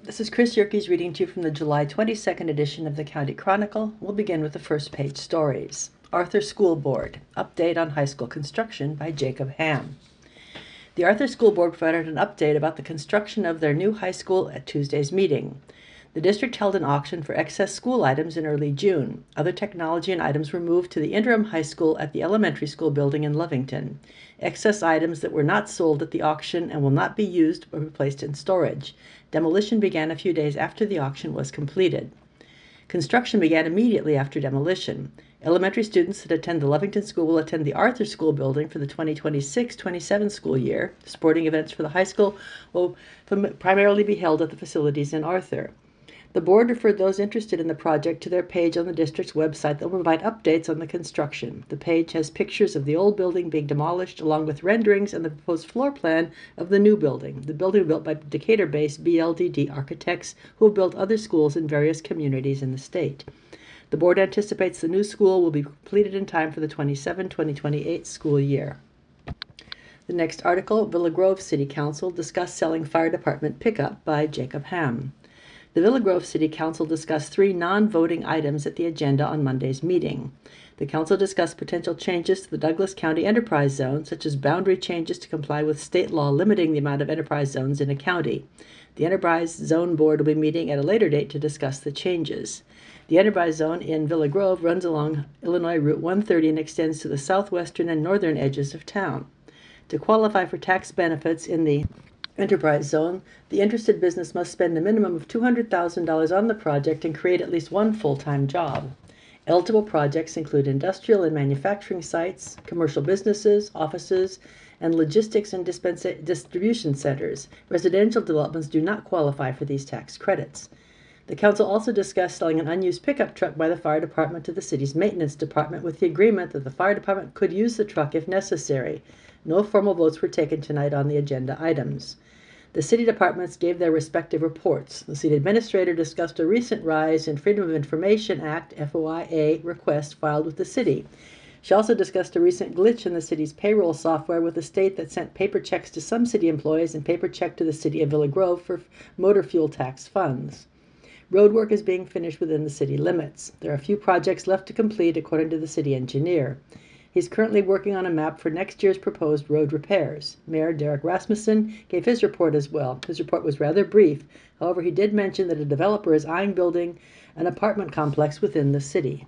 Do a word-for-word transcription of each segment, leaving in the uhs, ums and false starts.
This is Chris Yerkes reading to you from the July twenty-second edition of the County Chronicle. We'll begin with the first page stories. Arthur School Board, update on high school construction by Jacob Ham. The Arthur School Board provided an update about the construction of their new high school at Tuesday's meeting. The district held an auction for excess school items in early June. Other technology and items were moved to the interim high school at the elementary school building in Lovington. Excess items that were not sold at the auction and will not be used were placed in storage. Demolition began a few days after the auction was completed. Construction began immediately after demolition. Elementary students that attend the Lovington School will attend the Arthur School building for the twenty twenty-six twenty-seven school year. Sporting events for the high school will primarily be held at the facilities in Arthur. The board referred those interested in the project to their page on the district's website that will provide updates on the construction. The page has pictures of the old building being demolished, along with renderings and the proposed floor plan of the new building. The building built by Decatur-based B L D D architects who have built other schools in various communities in the state. The board anticipates the new school will be completed in time for the twenty-seven twenty twenty-eight school year. The next article, Villa Grove City Council discussed selling fire department pickup by Jacob Ham. The Villa Grove City Council discussed three non-voting items at the agenda on Monday's meeting. The council discussed potential changes to the Douglas County Enterprise Zone, such as boundary changes to comply with state law limiting the amount of enterprise zones in a county. The Enterprise Zone Board will be meeting at a later date to discuss the changes. The Enterprise Zone in Villa Grove runs along Illinois Route one thirty and extends to the southwestern and northern edges of town. To qualify for tax benefits in the Enterprise Zone, the interested business must spend a minimum of two hundred thousand dollars on the project and create at least one full-time job. Eligible projects include industrial and manufacturing sites, commercial businesses, offices, and logistics and dispensa- distribution centers. Residential developments do not qualify for these tax credits. The council also discussed selling an unused pickup truck by the fire department to the city's maintenance department with the agreement that the fire department could use the truck if necessary. No formal votes were taken tonight on the agenda items. The city departments gave their respective reports. The city administrator discussed a recent rise in Freedom of Information Act F O I A request filed with the city. She also discussed a recent glitch in the city's payroll software with the state that sent paper checks to some city employees and paper check to the city of Villa Grove for motor fuel tax funds. Road work is being finished within the city limits. There are a few projects left to complete according to the city engineer. He's currently working on a map for next year's proposed road repairs. Mayor Derek Rasmussen gave his report as well. His report was rather brief. However, he did mention that a developer is eyeing building an apartment complex within the city.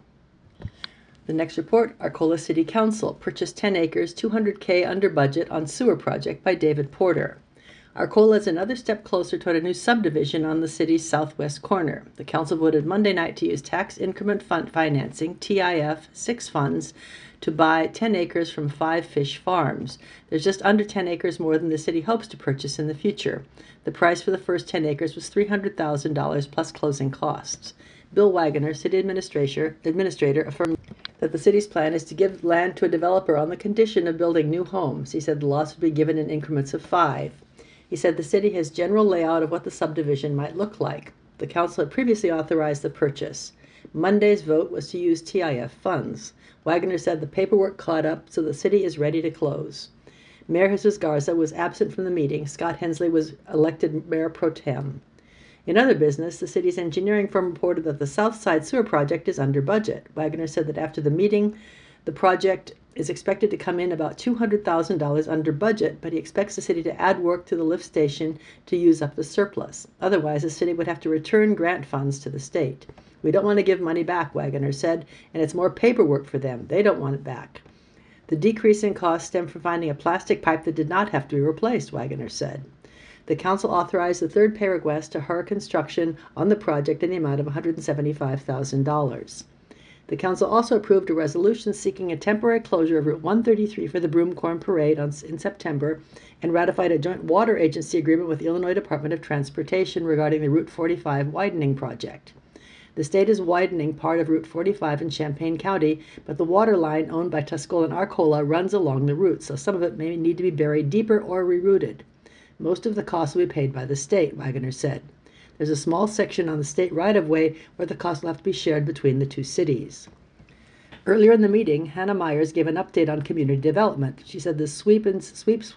The next report, Arcola City Council purchased ten acres, two hundred K under budget on sewer project by David Porter. Arcola is another step closer toward a new subdivision on the city's southwest corner. The council voted Monday night to use tax increment fund financing, T I F, six funds, to buy ten acres from Five Fish Farms. There's just under ten acres more than the city hopes to purchase in the future. The price for the first ten acres was three hundred thousand dollars plus closing costs. Bill Wagoner, city administrator, administrator, affirmed that the city's plan is to give land to a developer on the condition of building new homes. He said the lots would be given in increments of five. He said the city has general layout of what the subdivision might look like. The council had previously authorized the purchase. Monday's vote was to use T I F funds. Wagner said the paperwork caught up, so the city is ready to close. Mayor Jesus Garza was absent from the meeting. Scott Hensley was elected mayor pro tem. In other business, the city's engineering firm reported that the South Side Sewer project is under budget. Wagner said that after the meeting, the project is expected to come in about two hundred thousand dollars under budget, but he expects the city to add work to the lift station to use up the surplus. Otherwise, the city would have to return grant funds to the state. We don't want to give money back, Wagoner said, and it's more paperwork for them. They don't want it back. The decrease in cost stemmed from finding a plastic pipe that did not have to be replaced, Wagoner said. The council authorized the third pay request to Her Construction on the project in the amount of one hundred seventy-five thousand dollars. The council also approved a resolution seeking a temporary closure of Route one thirty-three for the Broomcorn Parade on, in September and ratified a joint water agency agreement with the Illinois Department of Transportation regarding the Route forty-five widening project. The state is widening part of Route forty-five in Champaign County, but the water line owned by Tuscola and Arcola runs along the route, so some of it may need to be buried deeper or rerouted. Most of the cost will be paid by the state, Wagner said. There's a small section on the state right-of-way where the cost will have to be shared between the two cities. Earlier in the meeting, Hannah Myers gave an update on community development. She said the sweep and, sweep, sweep,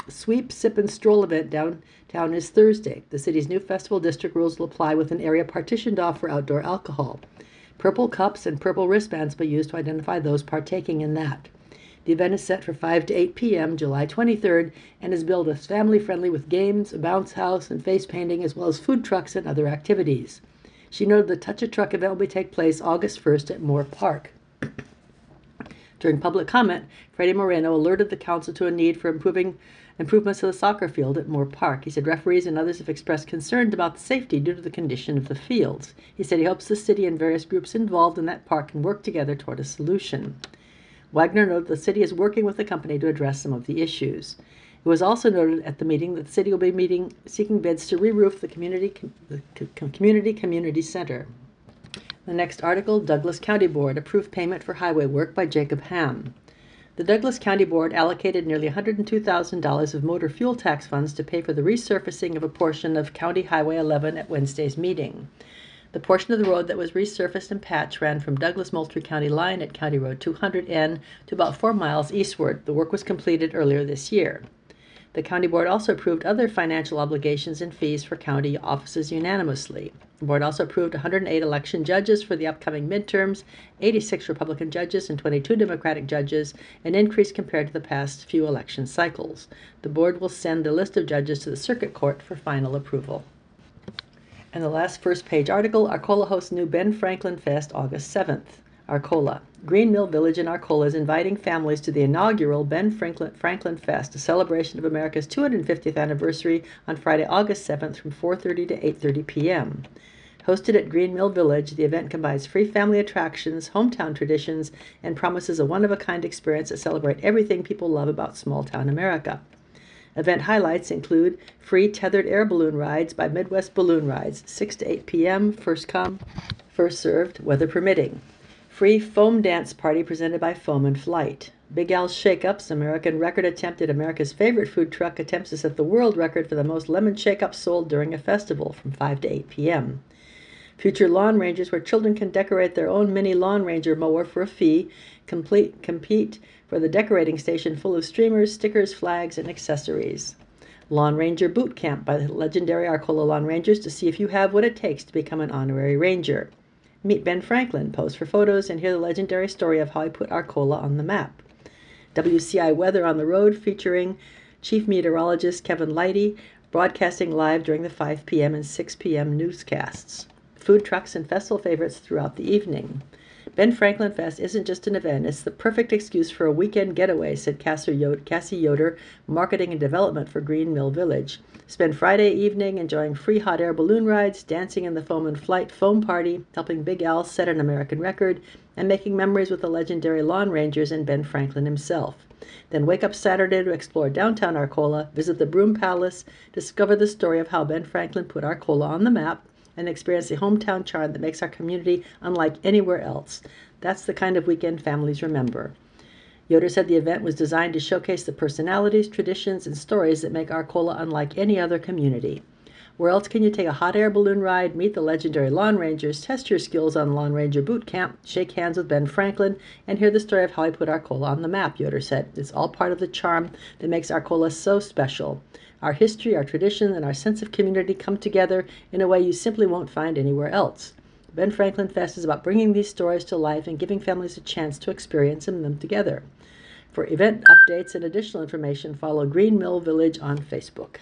Sweep, Sip, and Stroll event downtown is Thursday. The city's new festival district rules will apply with an area partitioned off for outdoor alcohol. Purple cups and purple wristbands will be used to identify those partaking in that. The event is set for five to eight p m July twenty-third and is billed as family-friendly with games, a bounce house, and face painting, as well as food trucks and other activities. She noted the Touch a Truck event will take place August first at Moore Park. During public comment, Freddie Moreno alerted the council to a need for improving improvements to the soccer field at Moore Park. He said referees and others have expressed concerns about the safety due to the condition of the fields. He said he hopes the city and various groups involved in that park can work together toward a solution. Wagner noted the city is working with the company to address some of the issues. It was also noted at the meeting that the city will be meeting, seeking bids to re-roof the community, the community community center. The next article, Douglas County Board approved payment for highway work by Jacob Ham. The Douglas County Board allocated nearly one hundred two thousand dollars of motor fuel tax funds to pay for the resurfacing of a portion of County Highway eleven at Wednesday's meeting. The portion of the road that was resurfaced and patched ran from Douglas-Moultrie County line at County Road two hundred N to about four miles eastward. The work was completed earlier this year. The County Board also approved other financial obligations and fees for county offices unanimously. The Board also approved one hundred eight election judges for the upcoming midterms, eighty-six Republican judges and twenty-two Democratic judges, an increase compared to the past few election cycles. The Board will send the list of judges to the Circuit Court for final approval. And the last first page article, Arcola hosts new Ben Franklin Fest August seventh. Arcola. Green Mill Village in Arcola is inviting families to the inaugural Ben Franklin, Franklin Fest, a celebration of America's two hundred fiftieth anniversary on Friday, August seventh from four thirty to eight thirty p m Hosted at Green Mill Village, the event combines free family attractions, hometown traditions, and promises a one-of-a-kind experience that celebrates everything people love about small-town America. Event highlights include free tethered air balloon rides by Midwest Balloon Rides, six to eight p m, first come, first served, weather permitting. Free foam dance party presented by Foam and Flight. Big Al's Shake-Ups, American record attempt at America's favorite food truck, attempts to set the world record for the most lemon shake-ups sold during a festival from five to eight p m Future Lawn Rangers, where children can decorate their own mini Lawn Ranger mower for a fee, complete, compete for the decorating station full of streamers, stickers, flags, and accessories. Lawn Ranger Boot Camp by the legendary Arcola Lawn Rangers to see if you have what it takes to become an honorary ranger. Meet Ben Franklin, pose for photos, and hear the legendary story of how he put Arcola on the map. W C I Weather on the Road featuring Chief Meteorologist Kevin Leidy, broadcasting live during the five p m and six p m newscasts. Food trucks and festival favorites throughout the evening. Ben Franklin Fest isn't just an event, it's the perfect excuse for a weekend getaway, said Cassie Yoder, Marketing and Development for Green Mill Village. Spend Friday evening enjoying free hot air balloon rides, dancing in the Foam and Flight foam party, helping Big Al set an American record, and making memories with the legendary Lawn Rangers and Ben Franklin himself. Then wake up Saturday to explore downtown Arcola, visit the Broom Palace, discover the story of how Ben Franklin put Arcola on the map, and experience the hometown charm that makes our community unlike anywhere else. That's the kind of weekend families remember. Yoder said the event was designed to showcase the personalities, traditions, and stories that make Arcola unlike any other community. Where else can you take a hot air balloon ride, meet the legendary Lawn Rangers, test your skills on Lawn Ranger Boot Camp, shake hands with Ben Franklin, and hear the story of how he put Arcola on the map, Yoder said. It's all part of the charm that makes Arcola so special. Our history, our tradition, and our sense of community come together in a way you simply won't find anywhere else. Ben Franklin Fest is about bringing these stories to life and giving families a chance to experience them together. For event updates and additional information, follow Green Mill Village on Facebook.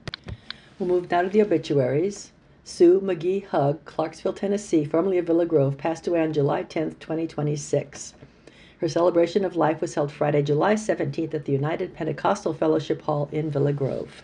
We'll move now to the obituaries. Sue McGee Hugg, Clarksville, Tennessee, formerly of Villa Grove, passed away on July tenth, twenty twenty-six. Her celebration of life was held Friday, July seventeenth at the United Pentecostal Fellowship Hall in Villa Grove.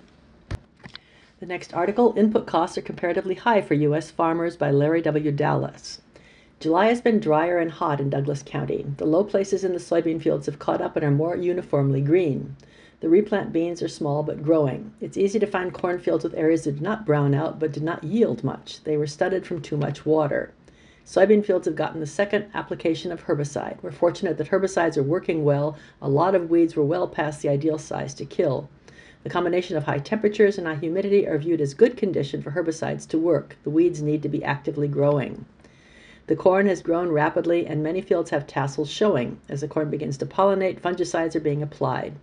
The next article, Input Costs Are Comparatively High for U S Farmers by Larry W. Dallas. July has been drier and hot in Douglas County. The low places in the soybean fields have caught up and are more uniformly green. The replant beans are small but growing. It's easy to find cornfields with areas that did not brown out but did not yield much. They were studded from too much water. Soybean fields have gotten the second application of herbicide. We're fortunate that herbicides are working well. A lot of weeds were well past the ideal size to kill. The combination of high temperatures and high humidity are viewed as good condition for herbicides to work. The weeds need to be actively growing. The corn has grown rapidly and many fields have tassels showing. As the corn begins to pollinate, fungicides are being applied.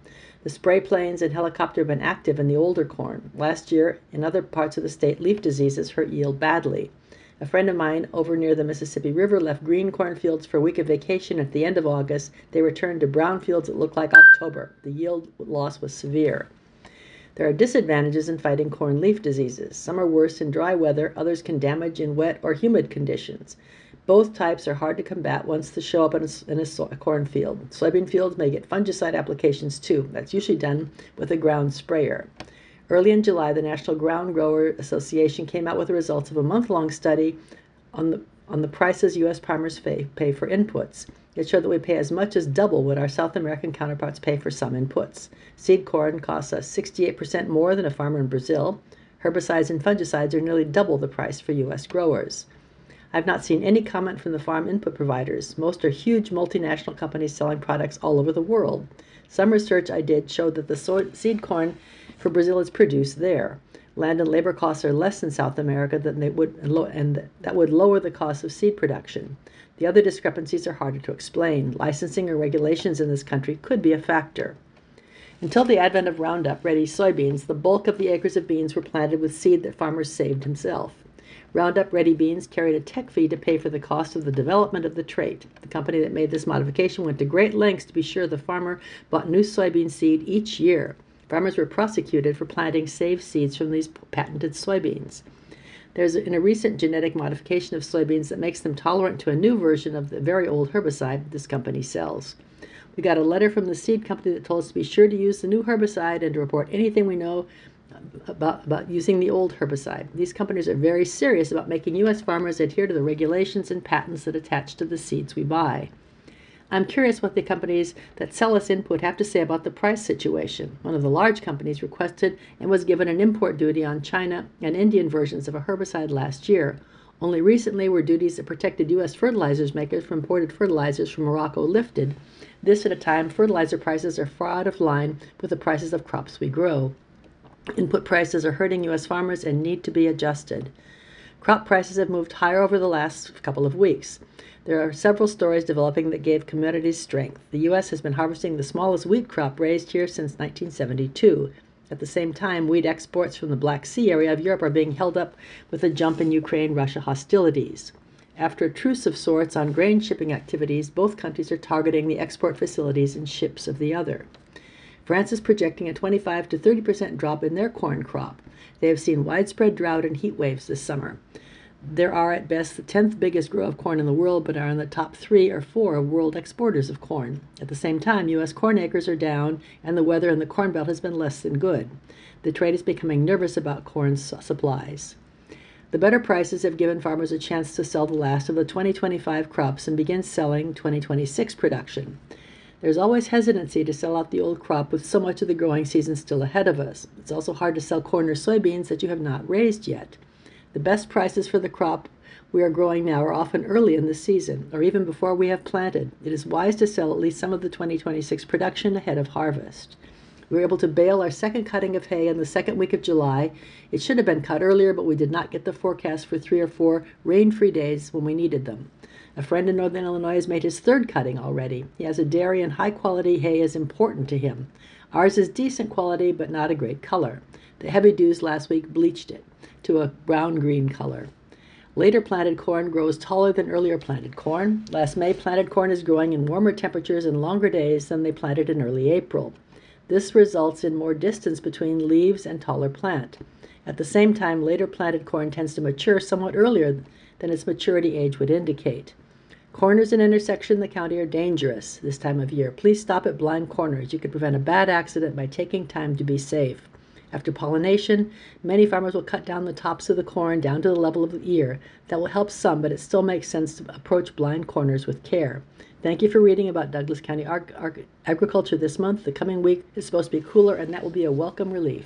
The spray planes and helicopter have been active in the older corn. Last year, in other parts of the state, leaf diseases hurt yield badly. A friend of mine over near the Mississippi River left green cornfields for a week of vacation at the end of August. They returned to brown fields that looked like October. The yield loss was severe. There are disadvantages in fighting corn leaf diseases. Some are worse in dry weather, others can damage in wet or humid conditions. Both types are hard to combat once they show up in a, in a, so- a cornfield. Soybean fields may get fungicide applications too. That's usually done with a ground sprayer. Early in July, the National Ground Grower Association came out with the results of a month-long study on the, on the prices U S farmers pay, pay for inputs. It showed that we pay as much as double what our South American counterparts pay for some inputs. Seed corn costs us sixty-eight percent more than a farmer in Brazil. Herbicides and fungicides are nearly double the price for U S growers. I've not seen any comment from the farm input providers. Most are huge multinational companies selling products all over the world. Some research I did showed that the soy- seed corn for Brazil is produced there. Land and labor costs are less in South America than they would, and that would lower the cost of seed production. The other discrepancies are harder to explain. Licensing or regulations in this country could be a factor. Until the advent of Roundup Ready soybeans, the bulk of the acres of beans were planted with seed that farmers saved himself. Roundup Ready beans carried a tech fee to pay for the cost of the development of the trait. The company that made this modification went to great lengths to be sure the farmer bought new soybean seed each year. Farmers were prosecuted for planting saved seeds from these patented soybeans. There's in a recent genetic modification of soybeans that makes them tolerant to a new version of the very old herbicide this company sells. We got a letter from the seed company that told us to be sure to use the new herbicide and to report anything we know about, about using the old herbicide. These companies are very serious about making U S farmers adhere to the regulations and patents that attach to the seeds we buy. I'm curious what the companies that sell us input have to say about the price situation. One of the large companies requested and was given an import duty on China and Indian versions of a herbicide last year. Only recently were duties that protected U S fertilizers makers from imported fertilizers from Morocco lifted. This at a time fertilizer prices are far out of line with the prices of crops we grow. Input prices are hurting U S farmers and need to be adjusted. Crop prices have moved higher over the last couple of weeks. There are several stories developing that gave commodities strength. The U S has been harvesting the smallest wheat crop raised here since nineteen seventy-two. At the same time, wheat exports from the Black Sea area of Europe are being held up with a jump in Ukraine-Russia hostilities. After a truce of sorts on grain shipping activities, both countries are targeting the export facilities and ships of the other. France is projecting a twenty-five to thirty percent drop in their corn crop. They have seen widespread drought and heat waves this summer. There are at best the tenth biggest grower of corn in the world, but are in the top three or four of world exporters of corn. At the same time, U S corn acres are down, and the weather in the Corn Belt has been less than good. The trade is becoming nervous about corn su- supplies. The better prices have given farmers a chance to sell the last of the twenty twenty-five crops and begin selling twenty twenty-six production. There's always hesitancy to sell out the old crop with so much of the growing season still ahead of us. It's also hard to sell corn or soybeans that you have not raised yet. The best prices for the crop we are growing now are often early in the season, or even before we have planted. It is wise to sell at least some of the twenty twenty-six production ahead of harvest. We were able to bale our second cutting of hay in the second week of July. It should have been cut earlier, but we did not get the forecast for three or four rain-free days when we needed them. A friend in Northern Illinois has made his third cutting already. He has a dairy, and high-quality hay is important to him. Ours is decent quality, but not a great color. The heavy dews last week bleached it to a brown-green color. Later planted corn grows taller than earlier planted corn. Last May, planted corn is growing in warmer temperatures and longer days than they planted in early April. This results in more distance between leaves and taller plant. At the same time, later planted corn tends to mature somewhat earlier than its maturity age would indicate. Corners in intersection in the county are dangerous this time of year. Please stop at blind corners. You could prevent a bad accident by taking time to be safe. After pollination, many farmers will cut down the tops of the corn down to the level of the ear. That will help some, but it still makes sense to approach blind corners with care. Thank you for reading about Douglas County ag- ag- agriculture this month. The coming week is supposed to be cooler, and that will be a welcome relief.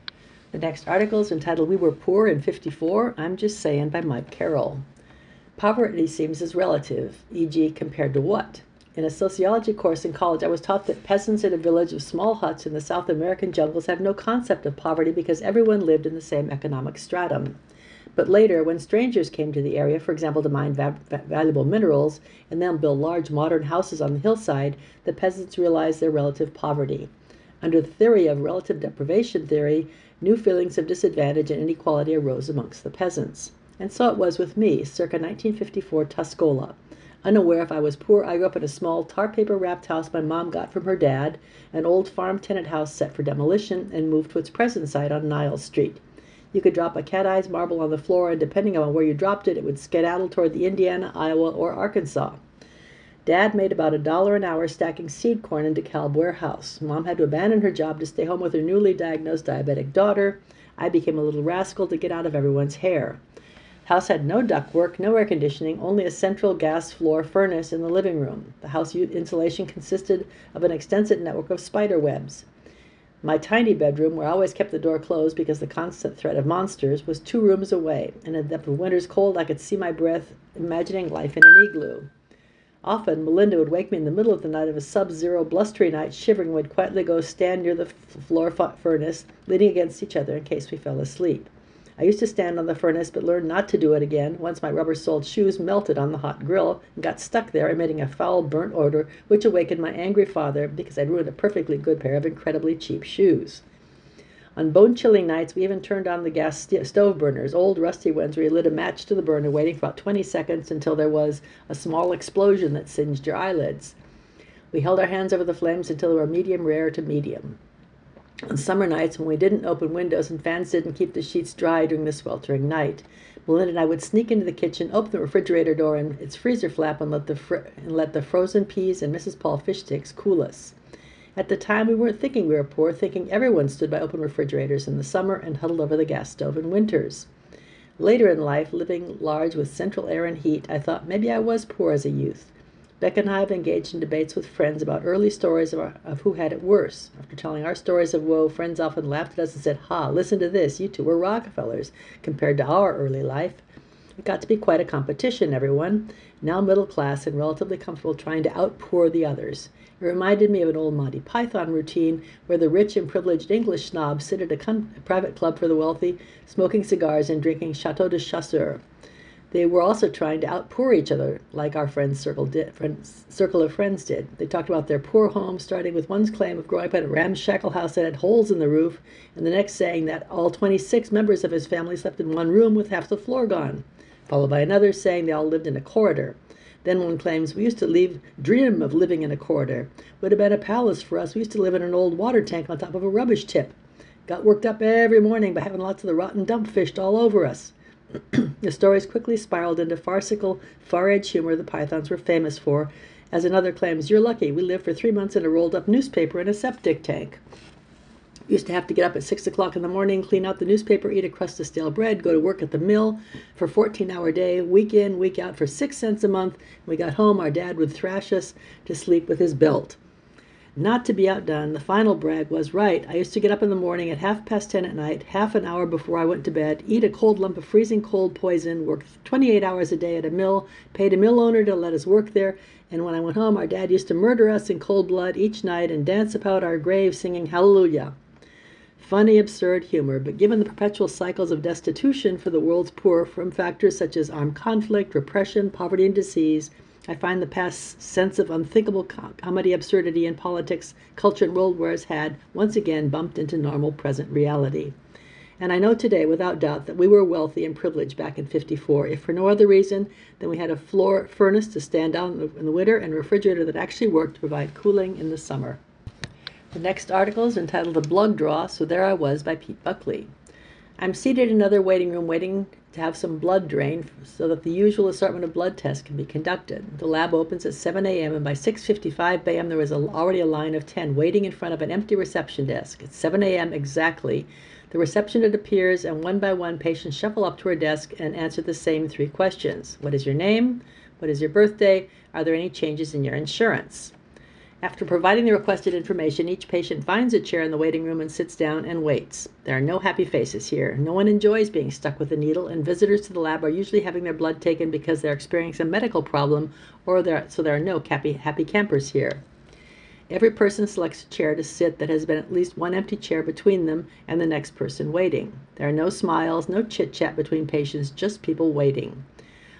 The next article is entitled We Were Poor in fifty-four, I'm Just Saying by Mike Carroll. Poverty seems as relative, for example compared to what? In a sociology course in college, I was taught that peasants in a village of small huts in the South American jungles have no concept of poverty because everyone lived in the same economic stratum. But later, when strangers came to the area, for example to mine va- va- valuable minerals and then build large modern houses on the hillside, the peasants realized their relative poverty. Under the theory of relative deprivation theory, new feelings of disadvantage and inequality arose amongst the peasants. And so it was with me, circa nineteen fifty-four Tuscola. Unaware if I was poor, I grew up in a small tar-paper wrapped house my mom got from her dad, an old farm tenant house set for demolition, and moved to its present site on Niles Street. You could drop a cat-eyes marble on the floor, and depending on where you dropped it, it would skedaddle toward the Indiana, Iowa, or Arkansas. Dad made about a dollar an hour stacking seed corn in DeKalb warehouse. Mom had to abandon her job to stay home with her newly diagnosed diabetic daughter. I became a little rascal to get out of everyone's hair. The house had no ductwork, no air conditioning, only a central gas floor furnace in the living room. The house insulation consisted of an extensive network of spider webs. My tiny bedroom, where I always kept the door closed because of the constant threat of monsters, was two rooms away, and in the depth of winter's cold I could see my breath, imagining life in an igloo. Often, Melinda would wake me in the middle of the night of a sub-zero blustery night, shivering. We'd quietly go stand near the floor furnace, leaning against each other in case we fell asleep. I used to stand on the furnace, but learned not to do it again once my rubber-soled shoes melted on the hot grill and got stuck there, emitting a foul, burnt odor, which awakened my angry father because I'd ruined a perfectly good pair of incredibly cheap shoes. On bone-chilling nights, we even turned on the gas st- stove burners, old rusty ones where you lit a match to the burner, waiting for about twenty seconds until there was a small explosion that singed your eyelids. We held our hands over the flames until they were medium rare to medium. On summer nights, when we didn't open windows and fans didn't keep the sheets dry during the sweltering night, Melinda and I would sneak into the kitchen, open the refrigerator door and its freezer flap, and let the fr- and let the frozen peas and Missus Paul fish sticks cool us. At the time, we weren't thinking we were poor, thinking everyone stood by open refrigerators in the summer and huddled over the gas stove in winters. Later in life, living large with central air and heat, I thought maybe I was poor as a youth. Becca and I have engaged in debates with friends about early stories of, our, of who had it worse. After telling our stories of woe, friends often laughed at us and said, "Ha, listen to this, you two were Rockefellers compared to our early life." It got to be quite a competition, everyone, now middle class and relatively comfortable trying to outpoor the others. It reminded me of an old Monty Python routine where the rich and privileged English snobs sit at a, con- a private club for the wealthy, smoking cigars and drinking Chateau de Chasseur. They were also trying to outpoor each other, like our friends circle, did, friends, circle of friends did. They talked about their poor homes, starting with one's claim of growing up in a ramshackle house that had holes in the roof, and the next saying that all twenty-six members of his family slept in one room with half the floor gone, followed by another saying they all lived in a corridor. Then one claims, "We used to leave, dream of living in a corridor. Would have been a palace for us. We used to live in an old water tank on top of a rubbish tip. Got worked up every morning by having lots of the rotten dump fished all over us." The stories quickly spiraled into farcical, far-edge humor the Pythons were famous for, as another claims, "You're lucky. We lived for three months in a rolled-up newspaper in a septic tank. We used to have to get up at six o'clock in the morning, clean out the newspaper, eat a crust of stale bread, go to work at the mill for a fourteen-hour day, week in, week out for six cents a month. When we got home, our dad would thrash us to sleep with his belt." Not to be outdone, the final brag was, "Right, I used to get up in the morning at half past ten at night, half an hour before I went to bed, eat a cold lump of freezing cold poison, work twenty-eight hours a day at a mill, paid a mill owner to let us work there, and when I went home, our dad used to murder us in cold blood each night and dance about our grave singing hallelujah." Funny, absurd humor, but given the perpetual cycles of destitution for the world's poor from factors such as armed conflict, repression, poverty, and disease, I find the past sense of unthinkable com- comedy absurdity in politics, culture, and world wars had, once again, bumped into normal present reality. And I know today, without doubt, that we were wealthy and privileged back in fifty-four, if for no other reason than we had a floor furnace to stand on in the, in the winter and a refrigerator that actually worked to provide cooling in the summer. The next article is entitled "A Blood Draw, So There I Was" by Pete Buckley. I'm seated in another waiting room waiting to have some blood drained so that the usual assortment of blood tests can be conducted. The lab opens at seven a.m. and by six fifty-five a.m. there was a, already a line of ten waiting in front of an empty reception desk. At seven a.m. exactly, the receptionist appears and one by one patients shuffle up to her desk and answer the same three questions. What is your name? What is your birthday? Are there any changes in your insurance? After providing the requested information, each patient finds a chair in the waiting room and sits down and waits. There are no happy faces here. No one enjoys being stuck with a needle, and visitors to the lab are usually having their blood taken because they're experiencing a medical problem, or there, so there are no happy, happy campers here. Every person selects a chair to sit that has been at least one empty chair between them and the next person waiting. There are no smiles, no chit-chat between patients, just people waiting.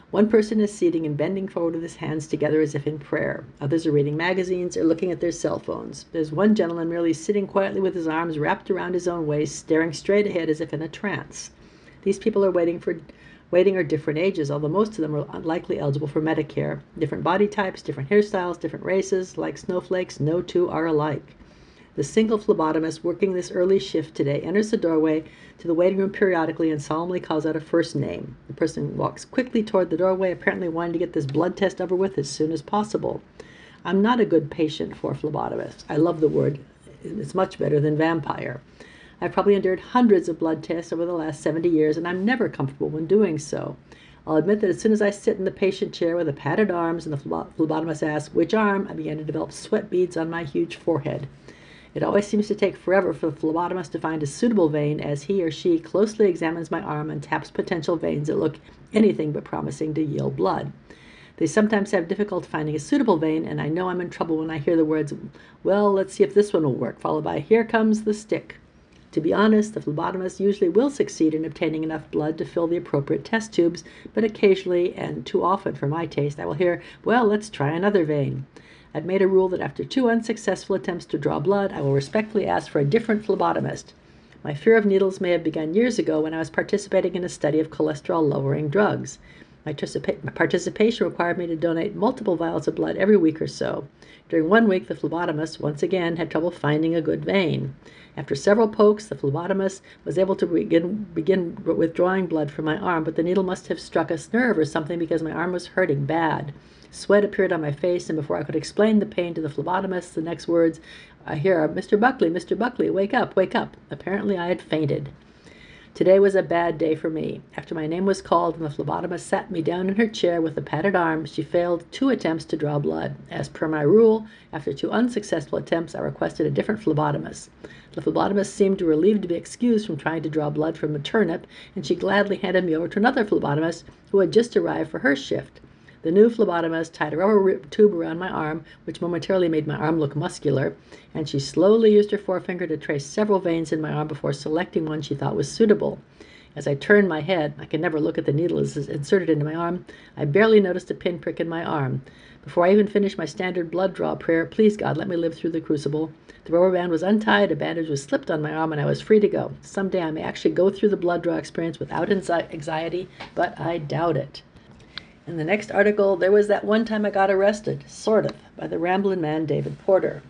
One person is seating and bending forward with his hands together as if in prayer. Others are reading magazines or looking at their cell phones. There's one gentleman merely sitting quietly with his arms wrapped around his own waist, staring straight ahead as if in a trance. These people are waiting for waiting are different ages, although most of them are likely eligible for Medicare. Different body types, different hairstyles, different races. Like snowflakes, no two are alike. The single phlebotomist working this early shift today enters the doorway to the waiting room periodically and solemnly calls out a first name. The person walks quickly toward the doorway, apparently wanting to get this blood test over with as soon as possible. I'm not a good patient for a phlebotomist. I love the word. It's much better than vampire. I've probably endured hundreds of blood tests over the last seventy years, and I'm never comfortable when doing so. I'll admit that as soon as I sit in the patient chair with the padded arms and the phlebotomist asks, which arm, I begin to develop sweat beads on my huge forehead. It always seems to take forever for the phlebotomist to find a suitable vein as he or she closely examines my arm and taps potential veins that look anything but promising to yield blood. They sometimes have difficulty finding a suitable vein, and I know I'm in trouble when I hear the words, well, let's see if this one will work, followed by, here comes the stick. To be honest, the phlebotomist usually will succeed in obtaining enough blood to fill the appropriate test tubes, but occasionally, and too often for my taste, I will hear, well, let's try another vein. I've made a rule that after two unsuccessful attempts to draw blood, I will respectfully ask for a different phlebotomist. My fear of needles may have begun years ago when I was participating in a study of cholesterol-lowering drugs. My, participa- my participation required me to donate multiple vials of blood every week or so. During one week, the phlebotomist, once again, had trouble finding a good vein. After several pokes, the phlebotomist was able to begin, begin withdrawing blood from my arm, but the needle must have struck a nerve or something because my arm was hurting bad. Sweat appeared on my face, and before I could explain the pain to the phlebotomist, the next words I hear are, Mister Buckley, Mister Buckley, wake up, wake up. Apparently I had fainted. Today was a bad day for me. After my name was called and the phlebotomist sat me down in her chair with a padded arm, she failed two attempts to draw blood. As per my rule, after two unsuccessful attempts, I requested a different phlebotomist. The phlebotomist seemed relieved to be excused from trying to draw blood from a turnip, and she gladly handed me over to another phlebotomist who had just arrived for her shift. The new phlebotomist tied a rubber tube around my arm, which momentarily made my arm look muscular, and she slowly used her forefinger to trace several veins in my arm before selecting one she thought was suitable. As I turned my head, I could never look at the needle as it inserted into my arm, I barely noticed a pinprick in my arm. Before I even finished my standard blood draw prayer, please God, let me live through the crucible, the rubber band was untied, a bandage was slipped on my arm, and I was free to go. Someday I may actually go through the blood draw experience without anxiety, but I doubt it. In the next article, there was that one time I got arrested, sort of, by the Ramblin' Man David Porter.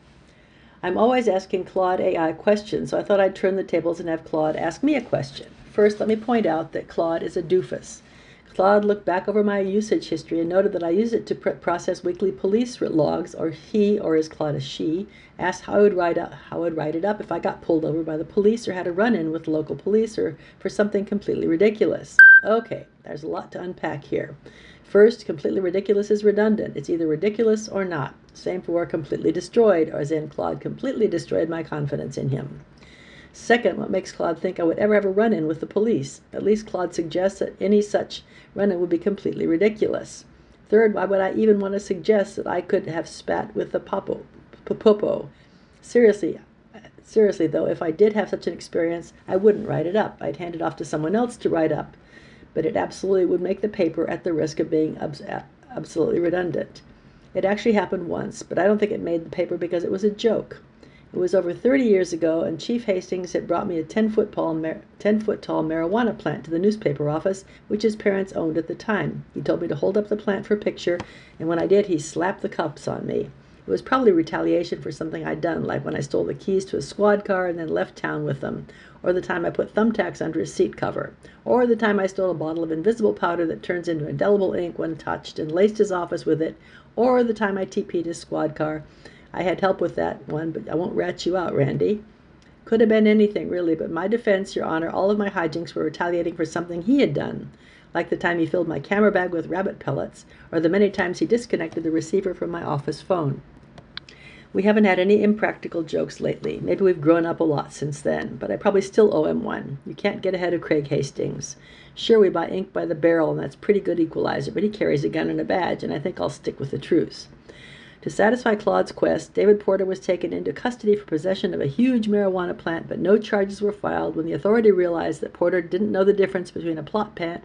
I'm always asking Claude A I questions, so I thought I'd turn the tables and have Claude ask me a question. First, let me point out that Claude is a doofus. Claude looked back over my usage history and noted that I use it to pr- process weekly police logs, or he, or as Claude is she, asked how I would write up, how I would write it up if I got pulled over by the police or had a run-in with local police or for something completely ridiculous. Okay, there's a lot to unpack here. First, completely ridiculous is redundant. It's either ridiculous or not. Same for completely destroyed, or as in Claude completely destroyed my confidence in him. Second, what makes Claude think I would ever have a run-in with the police? At least Claude suggests that any such run-in would be completely ridiculous. Third, why would I even want to suggest that I could have spat with the popo? popo? Seriously, seriously though, if I did have such an experience, I wouldn't write it up. I'd hand it off to someone else to write up. But it absolutely would make the paper at the risk of being abs- absolutely redundant. It actually happened once, but I don't think it made the paper because it was a joke. It was over thirty years ago, and Chief Hastings had brought me a ten-foot tall, mar- ten-foot tall marijuana plant to the newspaper office, which his parents owned at the time. He told me to hold up the plant for a picture, and when I did, he slapped the cuffs on me. It was probably retaliation for something I'd done, like when I stole the keys to a squad car and then left town with them, or the time I put thumbtacks under a seat cover, or the time I stole a bottle of invisible powder that turns into indelible ink when touched and laced his office with it, or the time I T P'd his squad car. I had help with that one, but I won't rat you out, Randy. Could have been anything, really, but in my defense, Your Honor, all of my hijinks were retaliating for something he had done, like the time he filled my camera bag with rabbit pellets, or the many times he disconnected the receiver from my office phone. We haven't had any impractical jokes lately. Maybe we've grown up a lot since then, but I probably still owe him one. You can't get ahead of Craig Hastings. Sure, we buy ink by the barrel, and that's a pretty good equalizer, but he carries a gun and a badge, and I think I'll stick with the truce. To satisfy Claude's quest, David Porter was taken into custody for possession of a huge marijuana plant, but no charges were filed when the authority realized that Porter didn't know the difference between a plot plant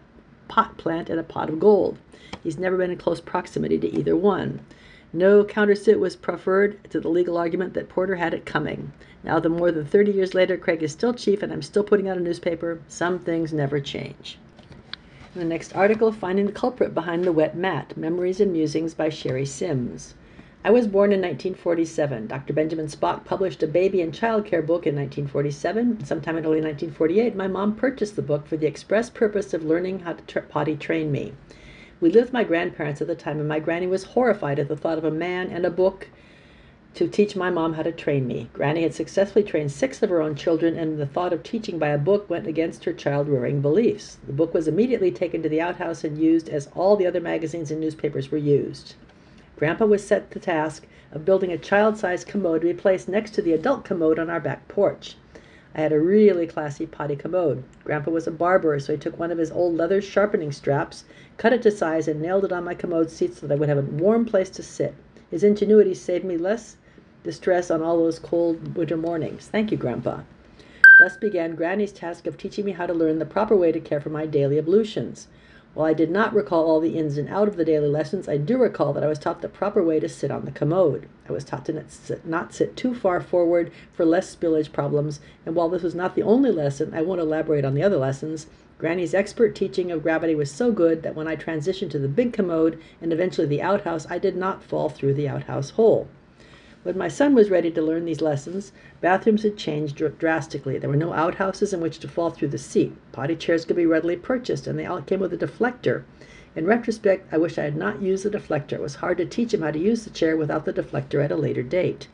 pot plant and a pot of gold. He's never been in close proximity to either one. No countersuit was preferred to the legal argument that Porter had it coming. Now, the more than thirty years later, Craig is still chief and I'm still putting out a newspaper. Some things never change. In the next article, Finding the Culprit Behind the Wet Mat, Memories and Musings by Sherry Sims. I was born in nineteen forty-seven. Doctor Benjamin Spock published a baby and child care book in nineteen forty-seven. Sometime in early nineteen forty-eight, my mom purchased the book for the express purpose of learning how to tra- potty train me. We lived with my grandparents at the time, and my granny was horrified at the thought of a man and a book to teach my mom how to train me. Granny had successfully trained six of her own children, and the thought of teaching by a book went against her child-rearing beliefs. The book was immediately taken to the outhouse and used as all the other magazines and newspapers were used. Grandpa was set the task of building a child-sized commode to be placed next to the adult commode on our back porch. I had a really classy potty commode. Grandpa was a barber, so he took one of his old leather sharpening straps, cut it to size, and nailed it on my commode seat so that I would have a warm place to sit. His ingenuity saved me less distress on all those cold winter mornings. Thank you, Grandpa. Thus began Granny's task of teaching me how to learn the proper way to care for my daily ablutions. While I did not recall all the ins and outs of the daily lessons, I do recall that I was taught the proper way to sit on the commode. I was taught to not sit, not sit too far forward for less spillage problems, and while this was not the only lesson, I won't elaborate on the other lessons. Granny's expert teaching of gravity was so good that when I transitioned to the big commode and eventually the outhouse, I did not fall through the outhouse hole. When my son was ready to learn these lessons, bathrooms had changed dr- drastically. There were no outhouses in which to fall through the seat. Potty chairs could be readily purchased, and they all came with a deflector. In retrospect, I wish I had not used the deflector. It was hard to teach him how to use the chair without the deflector at a later date.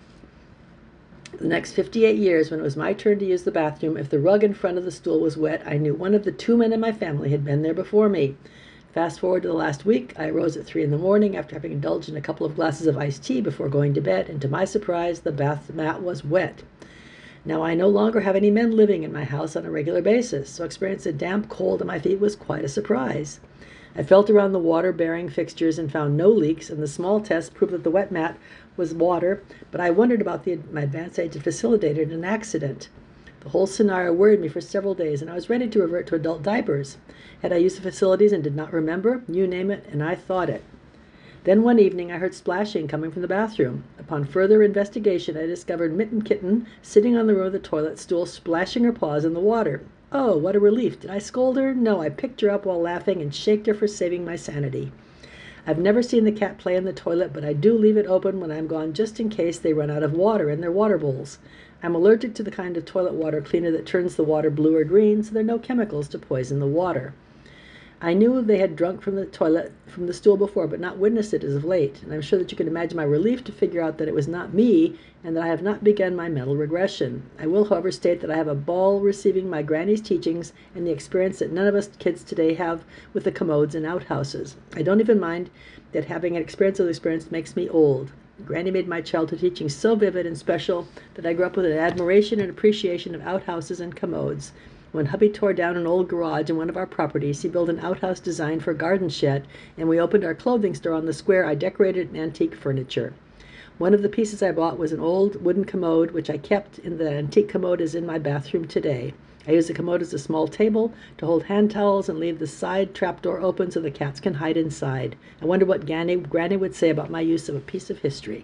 The next fifty-eight years, when it was my turn to use the bathroom, if the rug in front of the stool was wet, I knew one of the two men in my family had been there before me. Fast forward to the last week, I arose at three in the morning after having indulged in a couple of glasses of iced tea before going to bed, and to my surprise, the bath mat was wet. Now, I no longer have any men living in my house on a regular basis, so experiencing a damp cold on my feet was quite a surprise. I felt around the water-bearing fixtures and found no leaks, and the small test proved that the wet mat was water, but I wondered about the, my advanced age had facilitated an accident. The whole scenario worried me for several days, and I was ready to revert to adult diapers. Had I used the facilities and did not remember? You name it, and I thought it. Then one evening I heard splashing coming from the bathroom. Upon further investigation, I discovered Mitten Kitten sitting on the rim of the toilet stool, splashing her paws in the water. Oh, what a relief. Did I scold her? No, I picked her up while laughing and shaked her for saving my sanity. I've never seen the cat play in the toilet, but I do leave it open when I'm gone just in case they run out of water in their water bowls. I'm allergic to the kind of toilet water cleaner that turns the water blue or green, so there are no chemicals to poison the water. I knew they had drunk from the toilet, from the stool before, but not witnessed it as of late, and I'm sure that you can imagine my relief to figure out that it was not me and that I have not begun my mental regression. I will, however, state that I have a ball receiving my granny's teachings and the experience that none of us kids today have with the commodes and outhouses. I don't even mind that having an experience of the experience makes me old. Granny made my childhood teaching so vivid and special that I grew up with an admiration and appreciation of outhouses and commodes. When hubby tore down an old garage in one of our properties, he built an outhouse designed for a garden shed, and we opened our clothing store on the square. I decorated in antique furniture. One of the pieces I bought was an old wooden commode, which I kept in the antique commode is in my bathroom today. I use the commode as a small table to hold hand towels and leave the side trapdoor open so the cats can hide inside. I wonder what Granny, Granny would say about my use of a piece of history.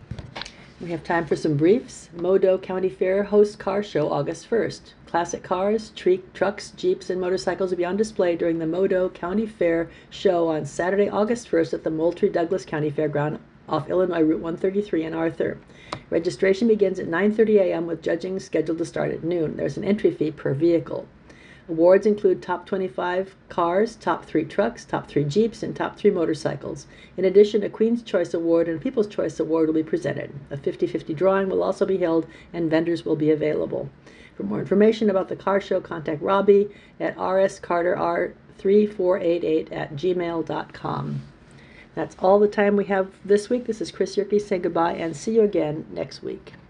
We have time for some briefs. Modo County Fair hosts car show August first. Classic cars, tre- trucks, jeeps, and motorcycles will be on display during the Modo County Fair show on Saturday, August first at the Moultrie Douglas County Fairground off Illinois Route one thirty-three in Arthur. Registration begins at nine thirty a.m. with judging scheduled to start at noon. There's an entry fee per vehicle. Awards include top twenty-five cars, top three trucks, top three jeeps, and top three motorcycles. In addition, a Queen's Choice Award and a People's Choice Award will be presented. A fifty-fifty drawing will also be held, and vendors will be available. For more information about the car show, contact Robbie at r s carter r three four eight eight at gmail dot com. That's all the time we have this week. This is Chris Yerke saying goodbye, and see you again next week.